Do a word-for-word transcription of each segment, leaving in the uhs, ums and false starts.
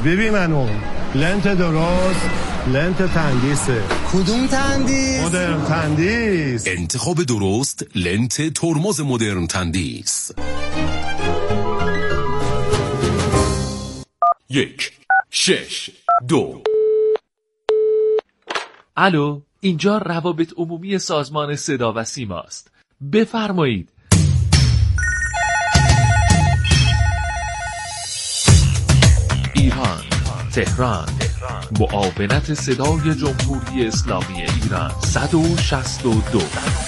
ببین منو لنت درست، لنت تندیسه. کدوم تندیس؟ مدرن تندیس. انتخاب درست لنت ترمز مدرن تندیس. یک شش دو. الو، اینجا روابط عمومی سازمان صدا و سیما است. بفرمایید. ایران، تهران، معاونت صدای جمهوری اسلامی ایران صد و شصت و دو.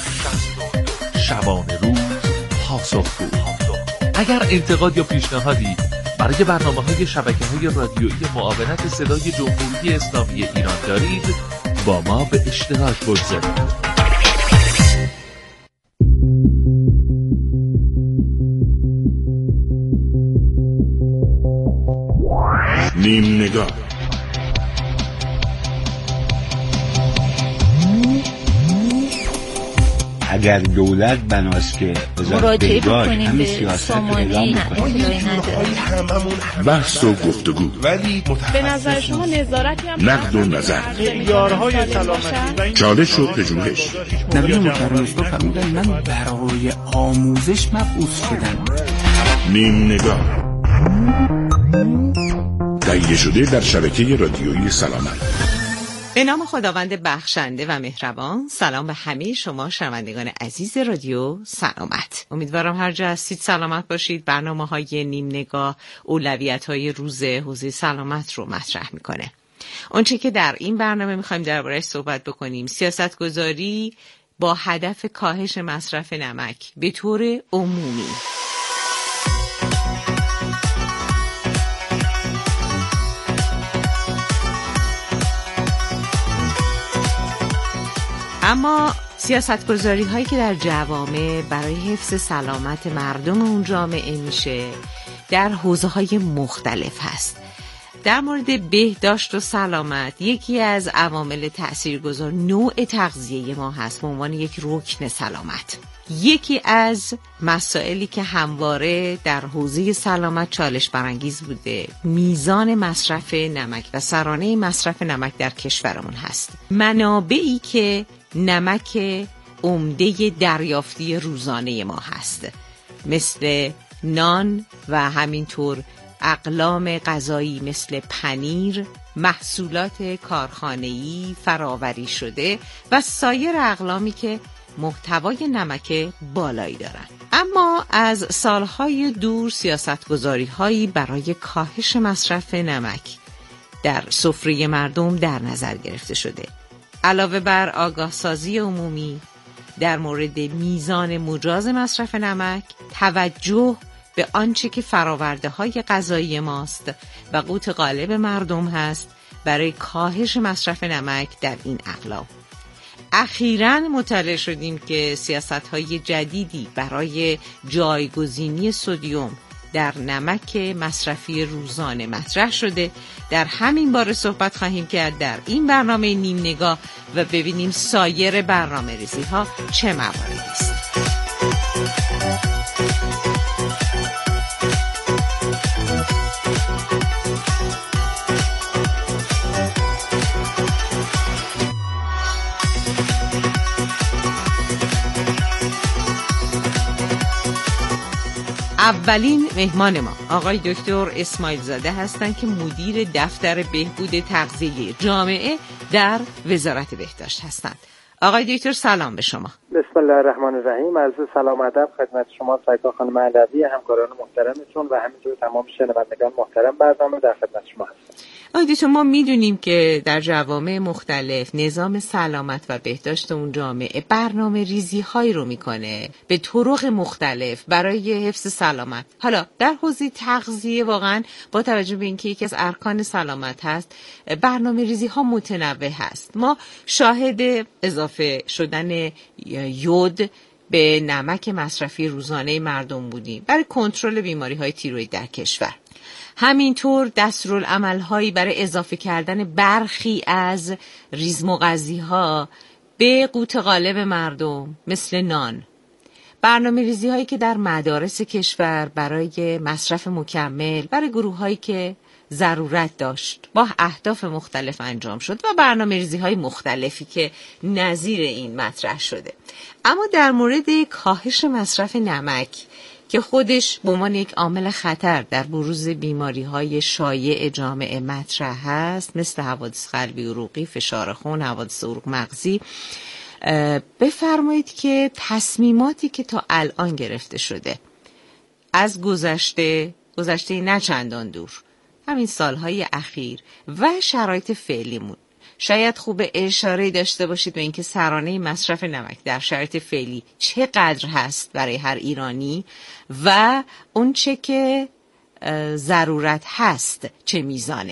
شبانه روز پاسخگو. اگر انتقاد یا پیشنهادی برای برنامه‌های شبکه‌های رادیویی معاونت صدای جمهوری اسلامی ایران دارید، با ما به اشتراک بگذارید. نیم نگاه. اگر دولت بناست که مراجعه بکنیم به سامانه بحث و گفتگو، ولی به نظر شما نظارتی هم نقد و نظر، معیارهای سلامتی، چالش و پژوهش. نبی مکرم اسلام فرمودن من برای آموزش مبعوث شدم. نیم نگاه تهیه شده در شبکه رادیویی سلامت. به نام خداوند بخشنده و مهربان. سلام به همه شما شنوندگان عزیز رادیو سلامت. امیدوارم هر جا هستید سلامت باشید. برنامه‌های نیم نگاه اولویت‌های روز حوزه سلامت رو مطرح میکنه. اونچه که در این برنامه میخوایم درباره‌اش صحبت بکنیم، سیاستگذاری با هدف کاهش مصرف نمک به طور عمومی. اما سیاستگذاری هایی که در جوامع برای حفظ سلامت مردم اون جامعه میشه در حوزه های مختلف هست. در مورد بهداشت و سلامت یکی از عوامل تاثیرگذار نوع تغذیه ما هست به عنوان یک رکن سلامت. یکی از مسائلی که همواره در حوزه سلامت چالش برانگیز بوده میزان مصرف نمک و سرانه مصرف نمک در کشورمون هست. منابعی که نمک عمده دریافتی روزانه ما هست مثل نان و همینطور اقلام غذایی مثل پنیر، محصولات کارخانه‌ای فراوری شده و سایر اقلامی که محتوای نمک بالایی دارند. اما از سالهای دور سیاستگذاری‌هایی برای کاهش مصرف نمک در سفره مردم در نظر گرفته شده. علاوه بر آگاه سازی عمومی در مورد میزان مجاز مصرف نمک، توجه به آنچه که فراورده های غذایی ماست و قوت غالب مردم هست برای کاهش مصرف نمک در این اقلام. اخیراً مطلع شدیم که سیاست‌های جدیدی برای جایگزینی سدیم در نمک مصرفی روزانه مطرح شده. در همین باره صحبت خواهیم کرد در این برنامه نیم نگاه و ببینیم سایر برنامه ریزی ها چه مواردی است. اولین مهمان ما آقای دکتر اسماعیل زاده هستند که مدیر دفتر بهبود تغذیه جامعه در وزارت بهداشت هستند. آقای دکتر سلام به شما. بسم الله الرحمن الرحیم. عرض سلام و ادب خدمت شما سایقا خانم علوی، همکاران محترمتون و همینطور تمام شنوندگان محترم برنامه در خدمت شما هستم. آقای دکتر ما میدونیم که در جوامع مختلف نظام سلامت و بهداشت اون جامعه برنامه ریزی هایی رو میکنه به طرق مختلف برای حفظ سلامت. حالا در حوزه تغذیه واقعا با توجه به اینکه یکی از ارکان سلامت هست برنامه ریزی ها متنوع هست. ما شاهد اضافه شدن یود به نمک مصرفی روزانه مردم بودیم برای کنترل بیماری های تیروئید در کشور. همینطور دستورالعمل‌هایی برای اضافه کردن برخی از ریزمغذی‌ها به قوت غالب مردم مثل نان. برنامه ریزی‌هایی که در مدارس کشور برای مصرف مکمل برای گروه‌هایی که ضرورت داشت، با اهداف مختلف انجام شد و برنامه‌ریزی‌های مختلفی که نظیر این مطرح شده. اما در مورد کاهش مصرف نمک که خودش به عنوان یک عامل خطر در بروز بیماری‌های شایع جامعه مطرح هست، مثل حوادث قلبی عروقی، فشار خون، حوادث عروق مغزی، بفرمایید که تصمیماتی که تا الان گرفته شده از گذشته گذشته نه چندان دور، همین سالهای اخیر و شرایط فعلیمون، شاید خوب اشاره داشته باشید به اینکه سرانه مصرف نمک در شرایط فعلی چقدر هست برای هر ایرانی و اون چه که ضرورت هست چه میزانه.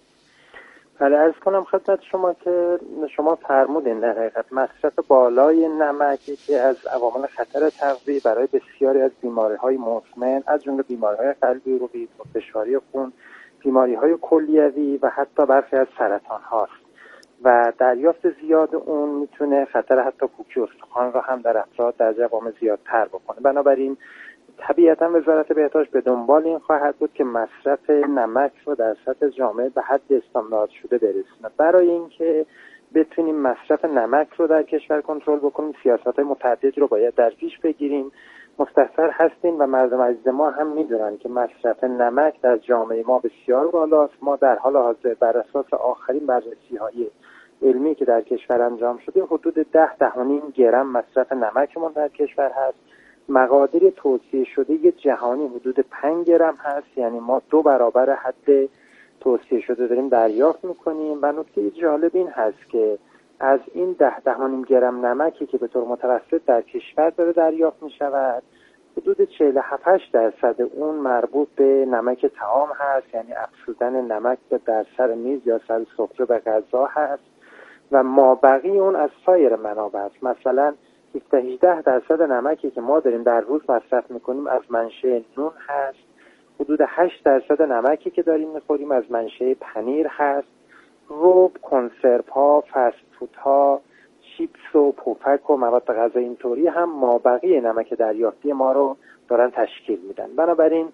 بله، عرض کنم خدمت شما که شما فرمودین در حقیقت مصرف بالای نمکی که از عوامل خطر تغذیه برای بسیاری از بیماری‌های مزمن از جمله بیماری‌های قلبی عروقی، فشاری خون، بیماری‌های کلیوی و حتی برخی از سرطان هاست و دریافت زیاد اون میتونه خطر حتی پوکی استخوان را هم در افراد در جوامع زیادتر بکنه. بنابراین طبیعتا وزارت بهداشت به دنبال این خواهد بود که مصرف نمک رو در سطح جامعه به حد استاندارد شده برسونه. برای اینکه بتونیم مصرف نمک رو در کشور کنترل بکنیم، سیاست‌های متعدد رو باید در پیش بگیریم. مستحضر هستیم و مردم عزیز ما هم میدونن که مصرف نمک در جامعه ما بسیار بالاست. ما در حال حاضر بر اساس آخرین بررسی‌های علمی که در کشور انجام شده حدود ده ده و نیم گرم مصرف نمکمون در کشور هست. مقادیر توصیه شده جهانی حدود پنج گرم هست، یعنی ما دو برابر حد توصیه شده داریم دریافت میکنیم. و نکته جالب این هست که از این ده ده و نیم گرم نمکی که به طور متوسط در کشور داره دریافت میشود، حدود چهل و هفت درصد اون مربوط به نمک طعام هست، یعنی افزودن نمک در سر میز یا سر سفره به غذا هست و مابقی اون از سایر منابع است. مثلا هفده هجده درصد نمکی که ما داریم در روز مصرف میکنیم از منشأ نون هست، حدود هشت درصد نمکی که داریم میخوریم از منشأ پنیر هست، رب، کنسرو ها، فست فود ها، چیپس و پفک و مواد غذایی اینطوری هم مابقی نمک دریافتی ما رو دارن تشکیل میدن. بنابراین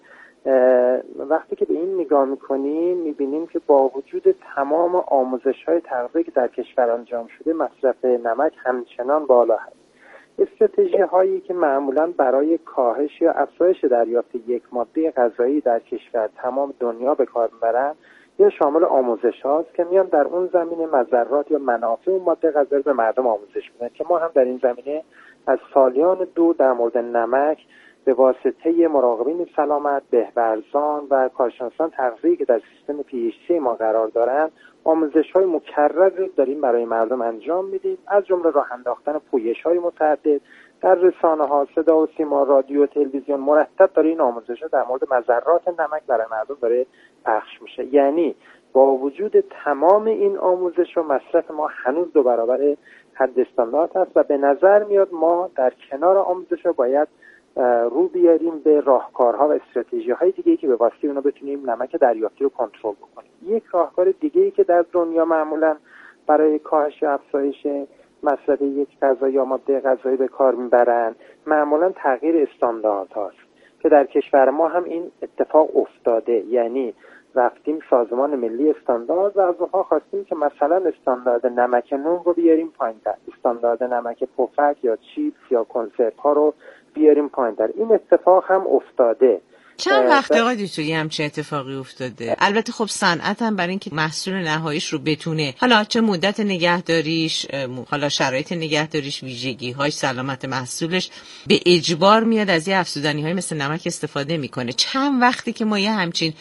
وقتی که به این نگاه میکنیم میبینیم که با وجود تمام آموزش های تغذیه که در کشور انجام شده مصرف نمک همچنان بالا هست. استراتژی هایی که معمولا برای کاهش یا افزایش دریافت یک ماده غذایی در کشور تمام دنیا به کار میبرن یا شامل آموزش هاست که میان در اون زمینه مضرات یا منافع اون ماده غذایی به مردم آموزش میدن که ما هم در این زمینه از سالیان دو در مورد نمک به واسطه مراقبین سلامت، بهورزان و کارشناسان تغذیه که در سیستم پی اچ سی ما قرار دارن آموزش‌های مکرر رو داریم برای مردم انجام میدیم، از جمله راه انداختن پویش‌های متعدد در رسانه‌ها، صدا و سیما، رادیو، تلویزیون. مرتب داره این آموزش‌ها در مورد مضرات نمک برای مردم داره پخش میشه. یعنی با وجود تمام این آموزش و مصرف ما هنوز دو برابر حد استاندارد هست و به نظر میاد ما در کنار آموزش‌ها باید رو بیاریم به راهکارها و استراتژی‌های دیگه‌ای که به واسطه اونا بتونیم نمک دریافتی رو کنترل بکنیم. یک راهکار دیگه‌ای که در دنیا معمولاً برای کاهش و افزایش مصرف یک غذا یا ماده غذایی به کار میبرن معمولاً تغییر استاندارد هاست که در کشور ما هم این اتفاق افتاده. یعنی رفتیم سازمان ملی استاندارد و از اونها خواستیم که مثلا استاندارد نمک نون رو بیاریم پایین‌تر، استاندارد نمک پفک یا چیپس یا کنسرو ها رو بیاریم پایین‌تر. این اتفاق هم افتاده. چند وقت قادی توی همچین اتفاقی افتاده؟ البته خب صنعت هم برای اینکه محصول نهاییش رو بتونه، حالا چه مدت نگهداریش، حالا شرایط نگهداریش، ویژگی‌هاش، سلامت محصولش، به اجبار میاد از یه افزودنی‌های مثل نمک استفاده میکنه. چند وقتی که ما یه همچین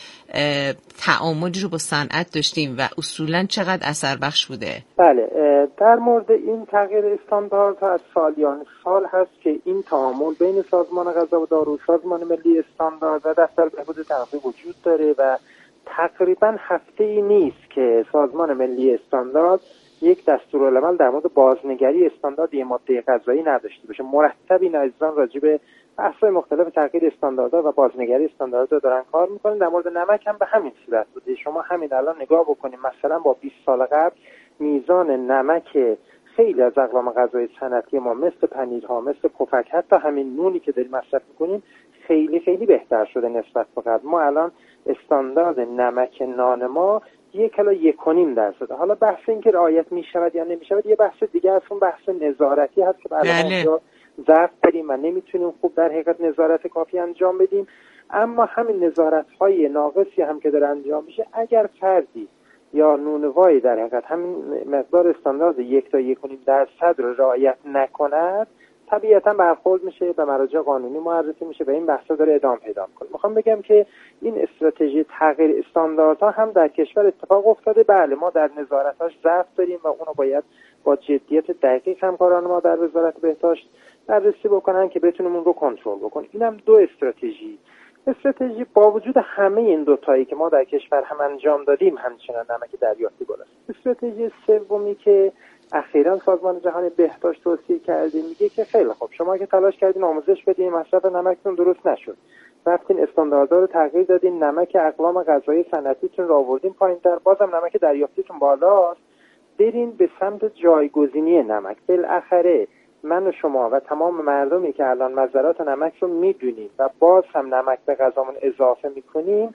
تعاملی رو با صنعت داشتیم و اصولاً چقدر اثر بخش بوده؟ بله، در مورد این تغییر استانداردها از سالیان سال هست که این تعامل بین سازمان غذا و دارو، سازمان ملی استاندارد و دفتر بهبود تغذیه وجود داره و تقریبا هفته‌ای نیست که سازمان ملی استاندارد یک دستورالعمل در مورد بازنگری استاندارد یه ماده غذایی نداشته باشه. مرتب این عزیزان راجع به بحث‌های مختلف تغییر استانداردها و بازنگری استانداردها دارن کار میکنن. در مورد نمک هم به همین صورت بوده. شما همین الان نگاه بکنید، مثلا با بیست سال قبل میزان نمک خیلی از اقلام غذایی صنعتی ما مثل پنیرها، مثل پفک، حتی همین نونی که داریم مصرف میکنیم خیلی خیلی بهتر شده نسبت به قبل. ما الان استاندارد نمک نان ما یک الی یک و نیم درصد. حالا بحث این که رعایت میشود یا نمیشود یه بحث دیگه است، اون بحث نظارتی هست که برای ما ضعف داریم و نمیتونیم خوب در حقیقت نظارت کافی انجام بدیم. اما همین نظارت‌های ناقصی هم که داره انجام میشه، اگر فردی یا نونوایی در حقیقت همین مقدار استاندارد یک تا یک و نیم درصد رو رعایت نکند، طبیعتا برخورد میشه، به مراجع قانونی معرفی میشه و این بحثا داره ادامه پیدا میکنه. میخوام بگم که این استراتژی تغییر استانداردها هم در کشور اتفاق افتاده. بله ما در نظارتاش ضعف داریم و اونو باید با جدیت دقیق همکاران ما در وزارت بهداشت بررسی بکنن که بتونیم اون رو کنترل بکنیم. اینم دو استراتژی. استراتژی با وجود همه این دو تایی که ما در کشور هم انجام دادیم همچنان نمک دریافتی بالاست. استراتژی سومی که اخیراً سازمان جهانی بهداشت توصیه کرده میگه که خیلی خوب، شما که تلاش کردین آموزش بدین مصرف نمکتون درست نشد، رفتین استانداردها رو تغییر دادین، نمک اقلام غذایی صنعتیتون رو آوردین پایین‌تر، بازم نمک دریافتیتون بالاست، برین به سمت جایگزینی نمک. بالاخره من و شما و تمام مردمی که الان مضرات نمک رو میدونیم و باز هم نمک به غذامون اضافه میکنیم،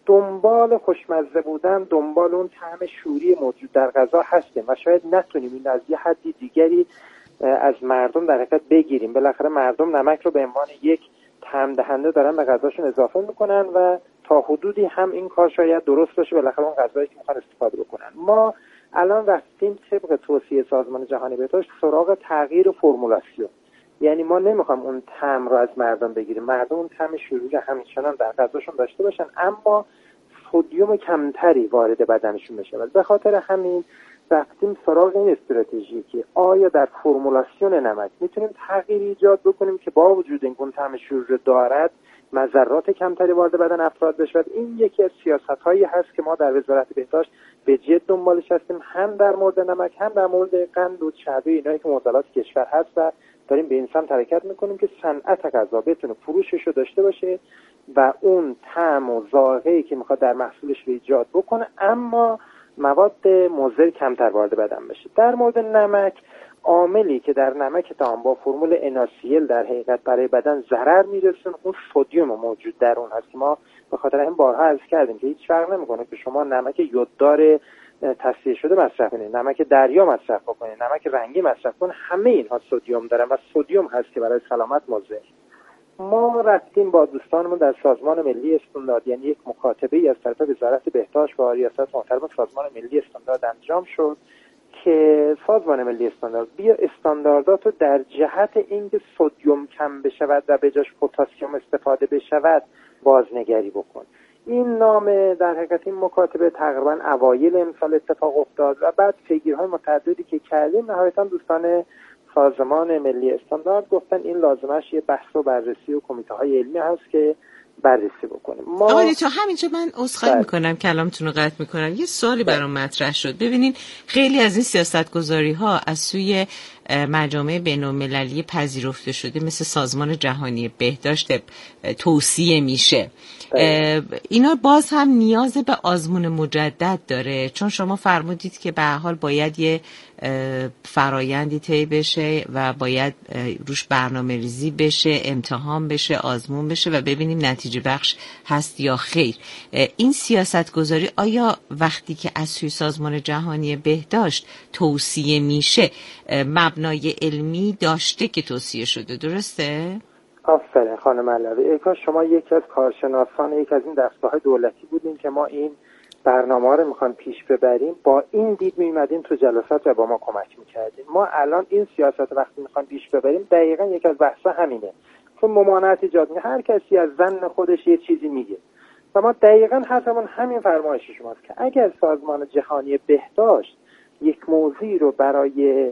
دنبال خوشمزه بودن، دنبال اون طعم شوری موجود در غذا هستیم و شاید نتونیم این از یه حدی دیگری از مردم در حقیقت بگیریم. بالاخره مردم نمک رو به عنوان یک طعم دهنده دارن به غذاشون اضافه میکنن و تا حدودی هم این کار شاید درست باشه، بالاخره اون غذایی که میخوان استفاده بکنن. ما الان رفتیم طبق توصیه سازمان جهانی بهداشت سراغ تغییر فرمولاسیون، یعنی ما نمیخوام اون طعم رو از مردم بگیریم، مردم اون طعم شیرین همچنان در غذاشون داشته باشن اما سدیم کمتری وارد بدنشون بشه. به خاطر همین رفتیم سراغ این استراتژی که آیا در فرمولاسیون نمک میتونیم تغییر ایجاد بکنیم که با وجود این اون طعم شیرین دارد مضرات کمتری وارد بدن افراد بشه. این یکی از سیاست‌هایی هست که ما در وزارت بهداشت به جد دنبالش هستیم، هم در مورد نمک هم در مورد قند و چربی، اینایی که معضلات کشور هست و داریم به این سمت حرکت میکنیم که صنعت غذا بتونه فروشش رو داشته باشه و اون طعم و ذائقه‌ای که میخواد در محصولش رو ایجاد بکنه اما مواد مضر کمتر وارد بدن بشه. در مورد نمک، عاملی که در نمک طعام با فرمول اناسیل در حقیقت برای بدن ضرر میرسونه اون سدیم موجود در اون هست که ما به خاطر این بارها عرض کردیم که هیچ فرق نمیکنه که شما نمک یوددار تصفیه شده مصرف کنید، نمک دریا مصرف کنید، نمک رنگی مصرف کنید، همه اینها سدیم دارن و سدیم هست که برای سلامت مضر. ما رفتیم با دوستانمون در سازمان ملی استاندارد، یعنی یک مکاتبه از طرف وزارت بهداشت با ریاست محترم سازمان ملی استاندارد انجام شد که سازمان ملی استاندارد بیا استانداردات رو در جهت اینکه سدیم کم بشود و به جاش پتاسیم استفاده بشود بازنگری بکن. این نامه در حقیقت این مکاتبه تقریبا اوایل امسال اتفاق افتاد و بعد پیگیری‌های متعددی که کردیم نهایتاً دوستان سازمان ملی استاندارد گفتن این لازمش یه بحث و بررسی و کمیته‌های علمی هست که بررسی بکنیم. ما آقای تا همینجا من عذرخواهی میکنم کلامتون رو قطع میکنم، یه سوالی برام مطرح شد. ببینین خیلی از این سیاستگذاری‌ها از سوی مجامع بین‌المللی پذیرفته شده مثل سازمان جهانی بهداشت توصیه میشه، اینا باز هم نیاز به آزمون مجدد داره، چون شما فرمودید که به هر حال باید یه فرایندی طی بشه و باید روش برنامه ریزی بشه، امتحان بشه، آزمون بشه و ببینیم نتیجه بخش هست یا خیر. این سیاست گذاری آیا وقتی که از سوی سازمان جهانی بهداشت توصیه میشه مبنای علمی داشته که توصیه شده، درسته؟ آفرین خانم علوی، ای کاش شما یکی از کارشناسان یک از این دستگاه‌های دولتی بودین که ما این برنامه رو میخوان پیش ببریم، با این دید میمدیم تو جلسات و با ما کمک میکردیم. ما الان این سیاست وقتی میخوان پیش ببریم دقیقاً یک از بحثا همینه، چون ممانعت ایجاد میشه، هر کسی از ظن خودش یه چیزی میگه و ما دقیقاً حرفمون همین فرمایش شماست که اگر سازمان جهانی بهداشت یک موضوعی رو برای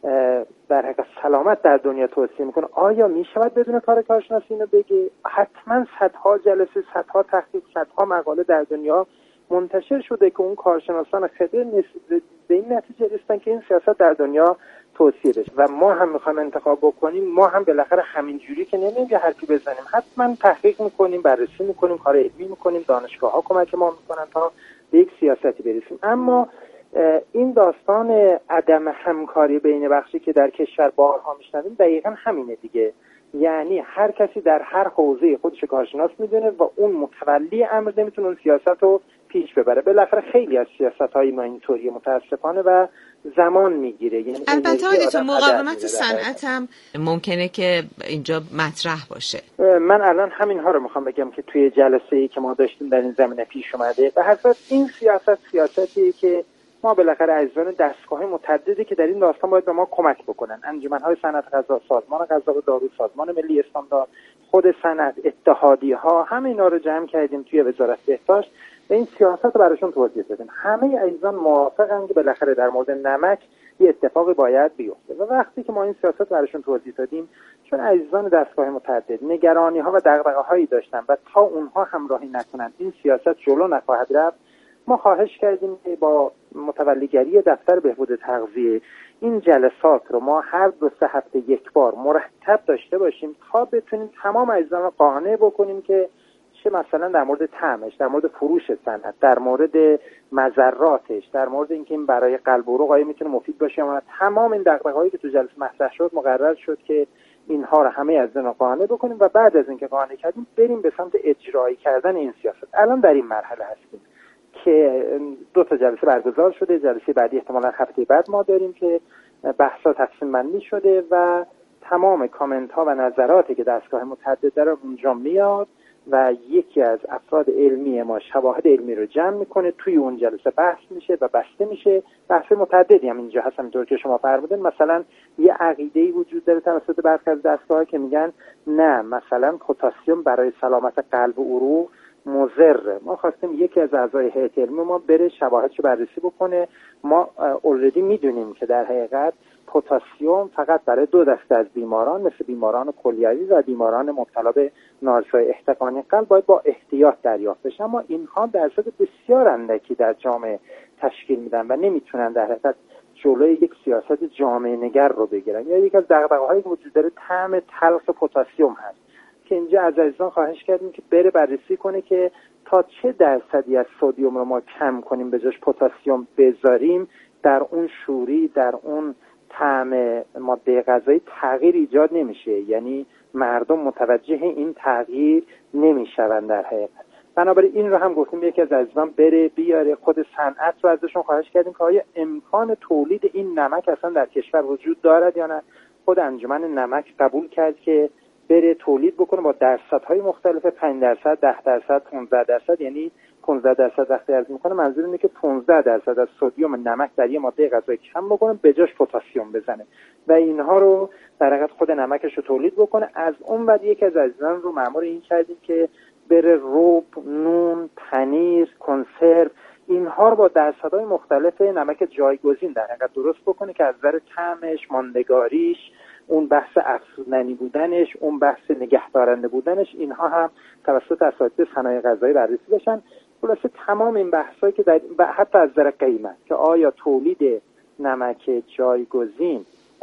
در حقیقت سلامت در دنیا توصیه میکنه، آیا میشود بدون کار کارشناسی اینو بگه؟ حتما صدها جلسه، صدها تحقیق، صدها مقاله در دنیا منتشر شده که اون کارشناسان خبره به این نتیجه رسیدن که این سیاست در دنیا توصیه بشه و ما هم میخوایم انتخاب بکنیم. ما هم بالاخره همین جوری که نمیگیم یه حرفی بزنیم، حتما تحقیق میکنیم، بررسی میکنیم، کار علمی میکنیم، دانشگاه ها کمک ما میکنن تا به یک سیاستی برسیم. اما این داستان عدم همکاری بین بخشی که در کشور بارها میشنویم دقیقا همینه دیگه. یعنی هر کسی در هر حوزه خودش کارشناس میدونه و اون متولی امر نمیتونه اون سیاست رو پیش ببره. بالاخره خیلی از سیاست‌های ما اینطوریه متاسفانه و زمان میگیره. یعنی البته آقای مقاومت صنعت هم ممکنه که اینجا مطرح باشه. من الان همین ها رو میخوام بگم که توی جلسه‌ای که ما داشتیم در این زمینه پیش اومده. به هر صورت این سیاست سیاستیه که ما بالاخره عزیزان دستگاه‌های متعددی که در این داستان باید به ما کمک بکنن. انجمن‌های صنعت غذا، سازمان غذا و دارو، سازمان ملی استاندارد، خود صنعت، اتحادیه‌ها، همه اینا رو جمع کردیم توی وزارت بهداشت و این سیاست رو براشون توضیح دادیم. همه عزیزان موافقن که بالاخره در مورد نمک یه اتفاقی باید بیفته و وقتی که ما این سیاست براشون توضیح دادیم، چون عزیزان دستگاه متعدد نگرانی‌ها و دغدغه‌هایی داشتن و تا اونها همراهی نکنن این سیاست جلو نخواهد رفت، ما خواهش کردیم که با متولیگری دفتر بهبود تغذیه این جلسات رو ما هر دو سه هفته یک بار مرتب داشته باشیم تا بتونیم تمام عزیزان رو قانع بکنیم که چه مثلا در مورد طعمش، در مورد فروش صنعت، در مورد مضراتش، در مورد اینکه این برای قلب و عروق آیا میتونه مفید باشه یا نه، تمام این دغدغه‌هایی که تو جلسه مطرح شد مقرر شد که اینها رو همه از اینا قانع بکنیم و بعد از اینکه قانع کردیم بریم به سمت اجرایی کردن این سیاست. الان در این مرحله هستیم که دو تا جلسه برگزار شده. جلسه بعدی احتمالاً هفته بعد ما داریم که بحثا تقسیم بندی شده و تمام کامنت ها و نظراتی که دستگاه متعدد داره اونجا میاد و یکی از افراد علمی ما شواهد علمی رو جمع میکنه، توی اون جلسه بحث میشه و بسته میشه. بحث متعددی هم اینجا هست، همونطور که شما فرمودین. مثلا یه عقیده‌ای وجود داره توسط برخی از دستگاه‌ها که میگن نه مثلا پتاسیم برای سلامت قلب و عروق مضره. ما خواستیم یکی از اعضای هیئت علمی ما بره شواهدشو بررسی بکنه. ما اوردی میدونیم که در حقیقت پتاسیم فقط برای دو دسته از بیماران مثل بیماران کلیوی و بیماران مبتلا به نارسای احتقانی قلب باید با احتیاط دریافت بشه، اما اینها درصد بسیار اندکی در جامعه تشکیل میدن و نمیتونن در حقیقت جلوی یک سیاست جامعه نگر رو بگیرن. یا یکی از دغدغه‌هایی که وجود داره طعم تلخ پتاسیم هست که اینجا از عزیزان خواهش کردیم که بره بررسی کنه که تا چه درصدی از سدیم رو ما کم کنیم به جاش پتاسیم بذاریم، در اون شوری، در اون طعم ماده غذایی تغییر ایجاد نمیشه، یعنی مردم متوجه این تغییر نمیشون در حقیقت. بنابراین این رو هم گفتیم یکی از عزیزان بره بیاره. خود صنعت رو ازشون خواهش کردیم که آیا امکان تولید این نمک اصلا در کشور وجود دارد یا نه. خود انجمن نمک قبول کرد که بره تولید بکنه با درصدهای مختلف، پنج درصد، ده درصد، پانزده درصد. یعنی پانزده درصد وقتی عرض میکنه منظور اینه که پانزده درصد از سدیم نمک در یه ماده غذایی کم بکنه به جاش پتاسیم بزنه و اینها رو در حقیقت خود نمکش رو تولید بکنه. از اون بعد یکی از عزیزان رو مأمور این کردیم که بره رب، نون، پنیر، کنسرو اینها رو با درصدهای مختلف نمک جایگزین در حقیقت درست بکنه که از نظر طعمش، ماندگاریش، اون بحث افزودنی بودنش، اون بحث نگهدارنده بودنش، اینها هم توسط اساتید صنایع غذایی بررسی بشن. خلاصه تمام این بحثایی که در حتی از نظر قیمت که آیا تولید نمک جایگزین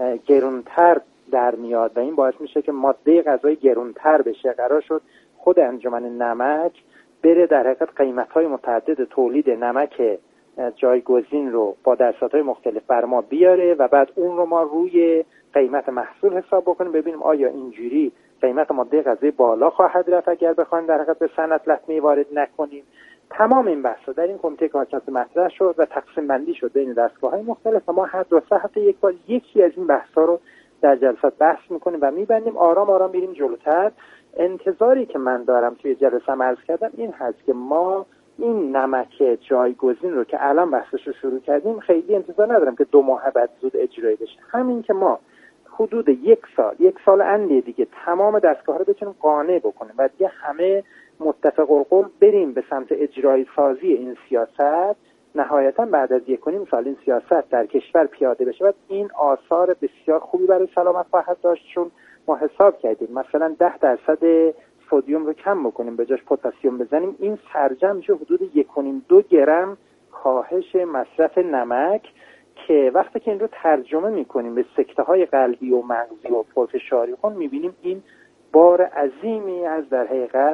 گرانتر در میاد و این باعث میشه که ماده غذایی گرانتر بشه، قرار شد خود انجمن نمک بره در حقیقت قیمت‌های متعدد تولید نمک جایگزین رو با درصدهای مختلف بر ما بیاره و بعد اون رو ما روی قیمت محصول حساب بکنیم ببینیم آیا اینجوری قیمت ماده غذایی بالا خواهد رفت اگر بخوایم در حقیقت به صنعت لطمه وارد نکنیم. تمام این بحثا در این کمیته کارشناسی مطرح شد و تقسیم بندی شد بین دستگاه‌های مختلف و ما هر دو سه هفته یک بار یکی از این بحثا رو در جلسات بحث میکنیم و میبندیم. آرام آرام میریم جلوتر. انتظاری که من دارم توی جلسه عرض کردم این هست که ما این نمک جایگزین رو که الان بحثش رو شروع کردیم خیلی انتظار ندارم که دو ماه بعد زود اجرایی بشه. همین که ما حدود یک سال یک سال اندی دیگه تمام دستگاه رو بتونیم قانع بکنیم و دیگه همه متفق القول بریم به سمت اجرایی سازی این سیاست، نهایتا بعد از یک و نیم سال این سیاست در کشور پیاده بشه و این آثار بسیار خوبی برای سلامت خواهد داشت. چون ما حساب کردیم مثلا ده درصد سدیم رو کم بکنیم به جاش پتاسیم بزنیم، این سرجم میشه حدود یک و نیم دو گرم کاهش مصرف نمک که وقتی که این رو ترجمه میکنیم به سکته های قلبی و مغزی و پرفشاری خون میبینیم این بار عظیمی از در حقیقت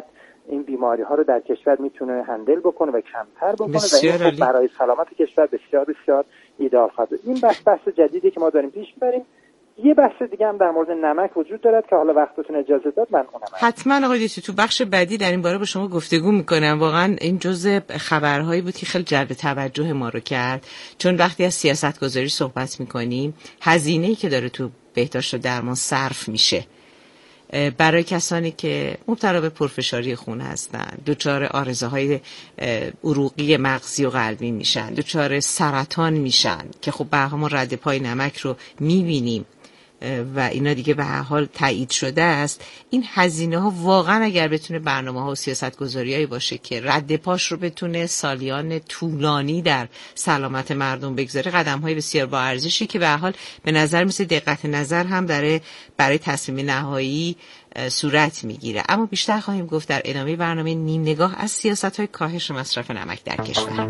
این بیماری ها رو در کشور میتونه هندل بکنه و کمتر بکنه و این خب برای سلامت کشور بسیار بسیار ایدئال خواهد بود. این بحث بحث جدیدی که ما داریم پیش میبریم. یه بحث دیگه هم در مورد نمک وجود دارد که حالا وقتتون اجازه داد من اونم حتما آقای دکتر تو بخش بعدی در این باره با شما گفتگو میکنم. واقعا این جزء خبرهایی بود که خیلی جلب توجه ما رو کرد، چون وقتی از سیاستگذاری صحبت میکنیم هزینه‌ای که داره تو بهداشت و درمان صرف میشه برای کسانی که مبتلا به پرفشاری خون هستن، دچار عارضه‌های عروقی مغزی و قلبی میشن، دچار سرطان میشن که خب به هر حال ما رد پای نمک رو میبینیم و اینا دیگه به هر حال تایید شده است. این هزینه ها واقعا اگر بتونه برنامه ها و سیاست گذاریایی باشه که رد پاش رو بتونه سالیان طولانی در سلامت مردم بگذاره، قدم های بسیار با ارزشی که به هر حال به نظر میسه دقت نظر هم داره برای تصمیم نهایی صورت میگیره. اما بیشتر خواهیم گفت در ادامه برنامه نیم نگاه از سیاست های کاهش مصرف نمک در کشور.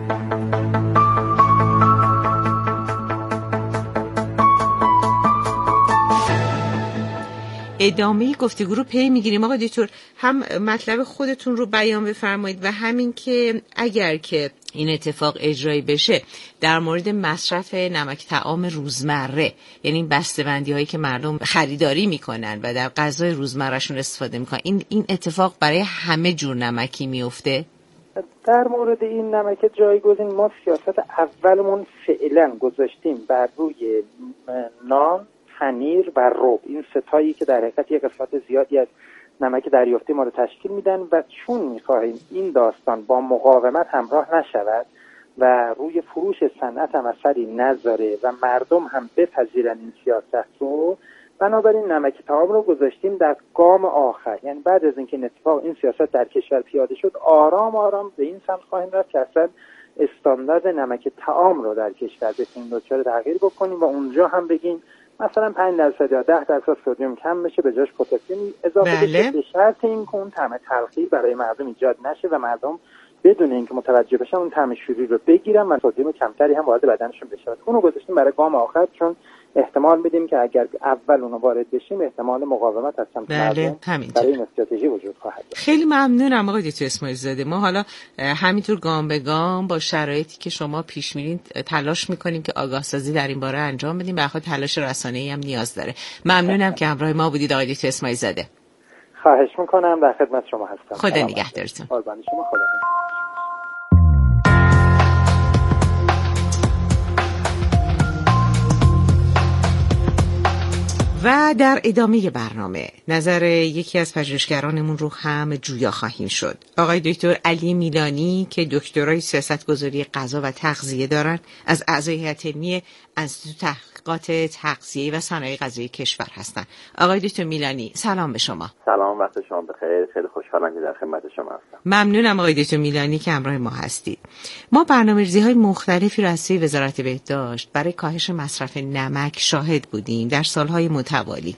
ادامه گفتگو رو پی میگیریم. آقای دکتر هم مطلب خودتون رو بیان بفرمایید و همین که اگر که این اتفاق اجرایی بشه در مورد مصرف نمک طعام روزمره، یعنی بسته‌بندی هایی که مردم خریداری میکنن و در غذای روزمرهشون استفاده میکنن، این این اتفاق برای همه جور نمکی میفته؟ در مورد این نمک جایگزین ما سیاست اولمون فعلا گذاشتیم بر روی نان، پنیر و رب، این ستایی که در حقیقت یک قسمت زیادی از نمک دریافتی ما رو تشکیل میدن و چون میخواهیم این داستان با مقاومت همراه نشود و روی فروش صنعت هم اثری نذاره و مردم هم بپذیرن این سیاست رو، بنابراین نمک طعام رو گذاشتیم در گام آخر. یعنی بعد از اینکه این اتفاق این سیاست در کشور پیاده شد، آرام آرام به این سمت خواهیم رفت که اصلا استاندارد نمک طعام رو در کشور بتونیم دچار تغییر بکنیم و اونجا هم بگیم مثلا پنج درصد یا ده درصد سدیم کم بشه، به جاش پتاسیم اضافه بشه، به شرط اینکه اون طعم تلخی برای مردم ایجاد نشه و مردم بدون اینکه متوجه بشن اون طعم شیری رو بگیرن و سدیم کمتری هم وارد بدنشون بشه. اونو گذاشتیم برای گام آخر، چون احتمال میدیم که اگر اول اونو وارد بشیم احتمال مقاومت از سمت مردم برای این استراتژی وجود خواهد داشت. خیلی ممنونم آقای دکتر اسماعیل زاده. ما حالا همینطور گام به گام با شرایطی که شما پیش میرین تلاش میکنیم که آگاه سازی در این باره انجام بدیم. به خاطر تلاش رسانه‌ای هم نیاز داره. ممنونم که همراه ما بودید آقای دکتر اسماعیل زاده. خواهش میکنم، در خدمت شما هستم. خدا نگهدارتون. قربان شما. خدا و در ادامه برنامه نظر یکی از پژوهشگرانمون رو هم جویا خواهیم شد. آقای دکتر علی میلانی که دکترای سیاستگذاری غذا و تغذیه دارن، از اعضای هیئت علمی انستیتوت تحقیقات تغذیه و صنایع غذایی کشور هستن. آقای دکتر میلانی سلام به شما. سلام، وقت شما بخیر. خیلی خوشحالم که در خدمت شما هستم. ممنونم آقای دکتر میلانی که همراه ما هستید. ما برنامه‌ریزی‌های مختلفی رو از سوی وزارت بهداشت برای کاهش مصرف نمک شاهد بودیم در سالهای متوالی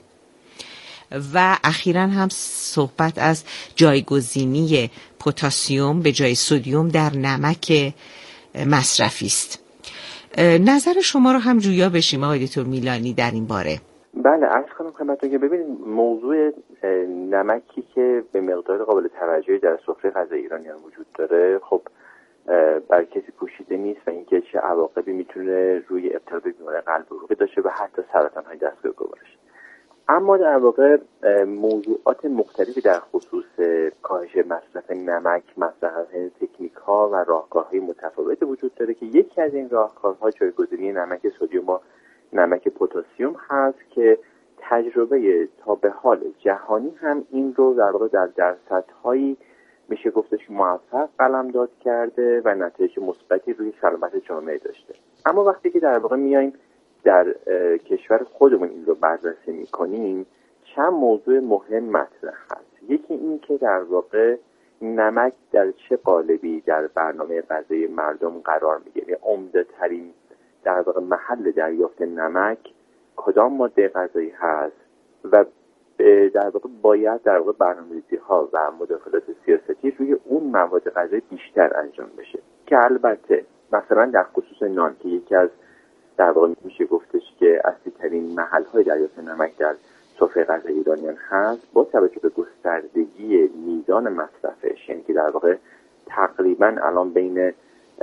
و اخیراً هم صحبت از جایگزینی پتاسیم به جای سدیم در نمک مصرفی است. نظر شما رو هم جویا بشیم آقای دکتر میلانی در این باره. بله، عرض کنم خدمتتون که ببینید موضوع نمکی که به مقدار قابل توجهی در سفره غذای ایرانیان وجود داره خب بر کسی پوشیده نیست و اینکه چه عواقبی میتونه روی ابتلا به بیماری قلب و عروقی داشته و حتی سرطان‌های دستگاه گوارش. اما در واقع موضوعات مختلفی در خصوص کاهش مصرف نمک، مصرف تکنیک‌ها و راهکارهای متفاوتی وجود داره که یکی از این راهکارها جایگزینی نمک سدیم و نمک پتاسیم هست که تجربه تا به حال جهانی هم این رو در واقع در درصدهایی میشه گفتش موفق قلمداد کرده و نتایج مثبتی روی سلامت جامعه داشته. اما وقتی که در واقع میایم در کشور خودمون این رو بررسی میکنیم چند موضوع مهم مطرح هست. یکی این که در واقع نمک در چه قالبی در برنامه غذایی مردم قرار میگیره، عمده ترین در واقع محل دریافت نمک کدام ماده غذایی هست و در واقع باید در واقع برنامه‌ریزی‌ها و مداخلات سیاستی روی اون مواد غذایی بیشتر انجام بشه که البته مثلا در خصوص نان که یکی از در واقع میشه گفتش که اصلی ترین محل‌های دریافت نمک در سفره غذایی ایرانیان هست، با توجه به گستردگی میزان مصرفش، یعنی که در واقع تقریبا الان بین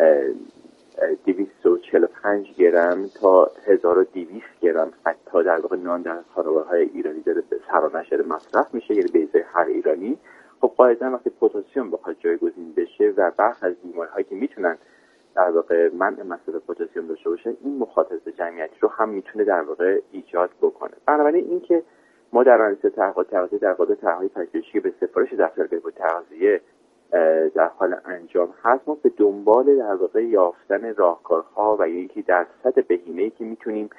دویست و چهل و پنج گرم تا هزار و دویست گرم حتی در واقع نان در خانوارهای ایرانی داره به سرانش داره مصرف میشه، یعنی به ازای هر ایرانی. خب قاعدتا وقتی پتاسیم بخواد جایگزین بشه و برخی از بیماری‌هایی که میتونن در واقع منع مصرف پتاسیم داشته باشه، این مخاطره جمعیتی رو هم میتونه در واقع ایجاد بکنه. بنابراین اینکه ما در انیسه تحقیقات تغذیه در قالب طرح‌های پژوهشی به سفارش دفتر بهبود تغذیه در حال انجام هست، ما به دنبال در واقع یافتن راهکارها و اینکه درصد بهینه‌ای که میتونیم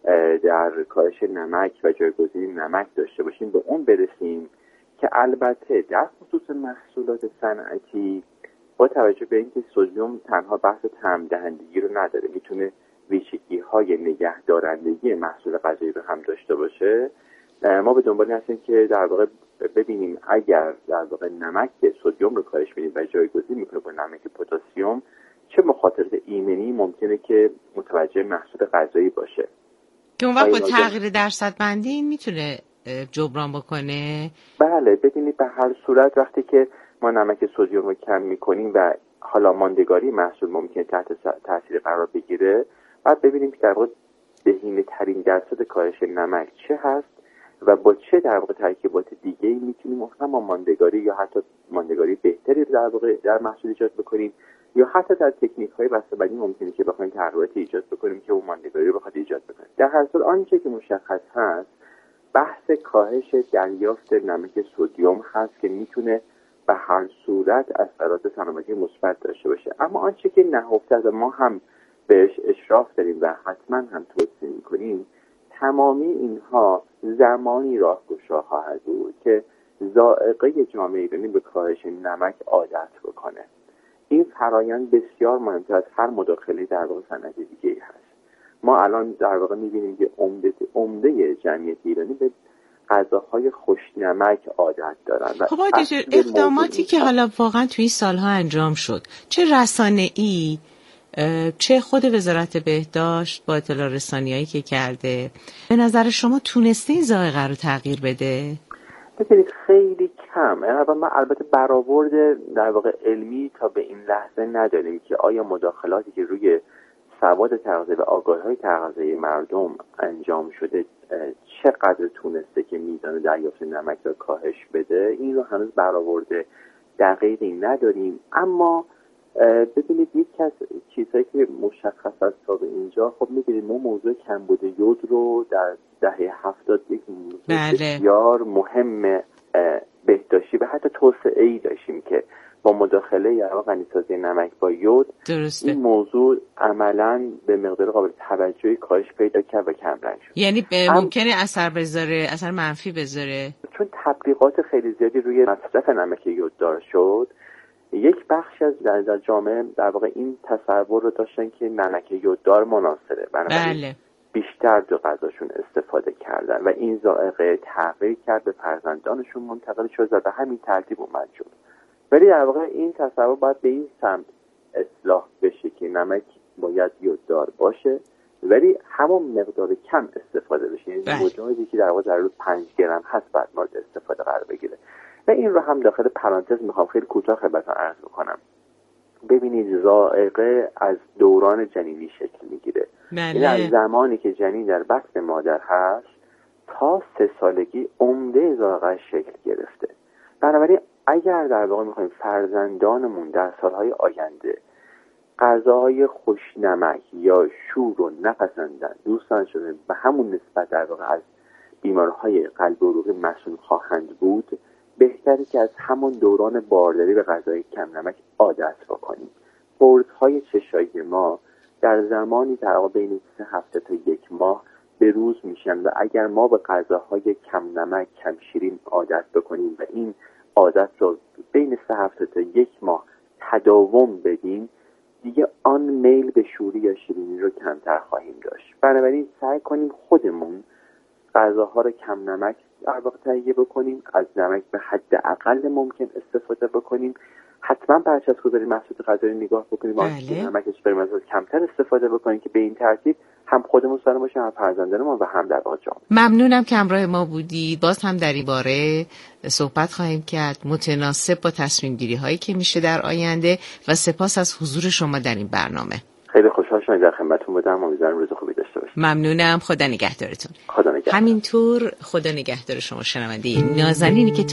در کاهش نمک و جایگزین نمک داشته باشیم به اون برسیم که البته در خصوص محصولات صنعتی با توجه به اینکه سدیم تنها بحث طعم دهندگی رو نداره، میتونه ویژگی‌های نگهدارندگی محصول غذایی رو هم داشته باشه. ما به دنبال هستیم که در واقع ببینیم اگر در واقع نمک سدیم رو کاهش بدیم و جایگزین میکنه با نمک پتاسیم، چه مخاطرات ایمنی ممکنه که متوجه محصول غذایی باشه که اون وقت با تغییر درصد بندی این میتونه جبران بکنه. بله، ببینید به هر صورت وقتی که ما نمک سدیم رو کم میکنیم و حالا ماندگاری محصول ممکنه تحت تاثیر قرار بگیره، بعد ببینیم که در واقع بهینه ترین درصد کاهش نمک چه هست و با چه در واقع ترکیبات دیگه‌ای میتونیم هم با ماندگاری یا حتی ماندگاری بهتری در واقع در محصول ایجاد بکنیم، یا حتی در تکنیک‌های بسته‌بندی ممکنه که بخوایم تغییرات ایجاد بکنیم که اون ماندگاری رو بخواد ایجاد بکنه. در هر صورت آنچه که مشخص هست بحث کاهش دریافت نمک سدیم هست که میتونه به هر صورت اثرات سلامتی مثبت داشته باشه. اما آنچه که نهفته است و ما هم بهش اشراف داریم و حتما هم توصیه می‌کنیم، تمامی اینها زمانی راهگشا خواهد بود که ذائقه جامعه ایرانی به کاهش نمک عادت بکنه. این فرایند بسیار مهمتر از هر مداخله در واقع صنعتی دیگه‌ای هست. ما الان در واقع می‌بینیم که عمده عمده جمعیت ایرانی به غذاهای خوشنمک عادت دارن. خب اقداماتی که حالا واقعا توی این سالها انجام شد، چه رسانه‌ای چه خود وزارت بهداشت با اطلاع رسانیایی که کرده، به نظر شما تونسته این ذائقه رو تغییر بده؟ ببینید خیلی کم. ما البته برآورد در واقع علمی تا به این لحظه نداریم که آیا مداخلاتی که روی سواد تغذیه و آگاهی‌های تغذیه مردم انجام شده چقدر تونسته که میزان دریافت نمک را کاهش بده. این رو هنوز برآورد دقیقی نداریم. اما ببینید یکی از چیزهایی که مشخص است تا به اینجا، خب می‌بینید ما موضوع کمبود یود رو در دهه هفتاد یک موضوع بله. بسیار مهم بهداشتی و حتی توسعه‌ای داشتیم که با مداخله یا غنیسازی نمک با یود درسته. این موضوع عملاً به مقدار قابل توجهی کاهش پیدا کرد و کم رنگ شد. یعنی ممکنه اثر بذاره، اثر منفی بذاره، چون تبلیغات خیلی زیادی روی مصرف نمک یوددار شد. یک بخش از در جامعه در واقع این تصور رو داشتن که نمک یوددار مناسبه، بنابراین بله. بیشتر دو غذاشون استفاده کردن و این ذائقه تغییر کرد، به فرزندانشون منتقل شد و به همین ترتیب اومد شد. ولی در واقع این تصور باید به این سمت اصلاح بشه که نمک باید یوددار باشه ولی همون مقدار کم استفاده بشه. یعنی مجموعی که در واقع در روز پنج گرم هست بعد مورد استفاده قرار بگیره. و این رو هم داخل پرانتز میخوام خیلی کوتاه خدمتتون عرض بکنم. ببینید ذائقه از دوران جنینی شکل میگیره. یعنی از زمانی که جنین در بطن مادر هست تا سه سالگی عمده ذائقه شکل گرفته. بنابراین اگر در واقع میخوایم فرزندانمون در سالهای آینده غذاهای خوشنمک یا شور رو نپسندن، دوستان شده به همون نسبت در واقع از بیماریهای قلب و عروقی مسئول خواهند بود، بهتره که از همون دوران بارداری به غذای کم نمک عادت بکنیم. قرص‌های چشایی ما در زمانی در واقع بین سه هفته تا یک ماه به روز میشن و اگر ما به غذاهای کم نمک، کم شیرین عادت بکنیم و این عادت رو بین سه هفته تا یک ماه تداوم بدیم، دیگه آن میل به شوری یا شیرینی رو کمتر خواهیم داشت. بنابراین سعی کنیم خودمون غذاها رو کم نمک در واقع تهیه بکنیم، از نمک به حد اقل ممکن استفاده بکنیم، حتما برچسب‌گذاری محصولات غذایی نگاه بکنیم، بله. نمکش بریم از کمتر استفاده بکنیم که به این ترتیب هم خودمون سالم باشیم، هم فرزندانمون و هم در واقع جامعه. ممنونم که همراه ما بودید. باز هم در این باره صحبت خواهیم کرد، متناسب با تصمیم گیری هایی که میشه در آینده، و سپاس از حضور شما در این برنامه. خیلی خوشحال شدم در خدمتتون بودم. امیدوارم روز خوبی داشته باشید. ممنونم. خدا نگهدارتون. خدا نگهدار. همینطور خدا نگهدار شما شنونده نازنینی که